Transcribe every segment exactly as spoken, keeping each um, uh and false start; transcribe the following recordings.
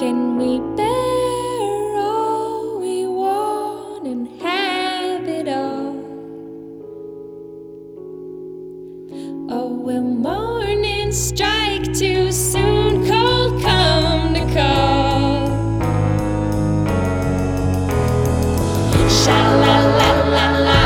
Can we bear all we want and have it all? Or will morning strike too soon, cold come to call? Sha-la-la-la-la,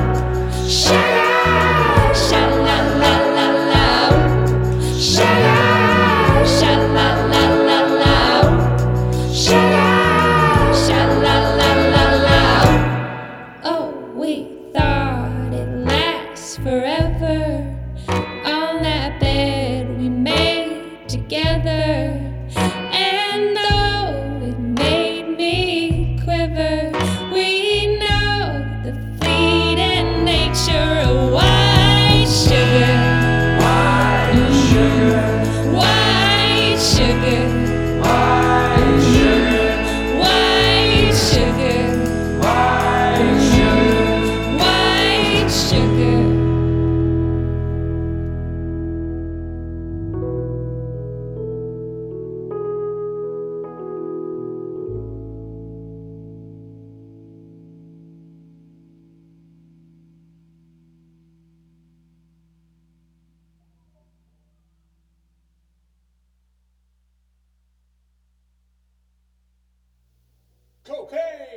sha-la, sha-la-la-la-la, sha-la, sha-la-la-la-la, sha-la, sha-la-la-la-la. Oh, we thought it lasts forever on that bed we made together. And though it made me quiver, we know the fleeting nature of white sugar. White sugar, White sugar, white sugar, white sugar, white sugar. white sugar. Cocaine!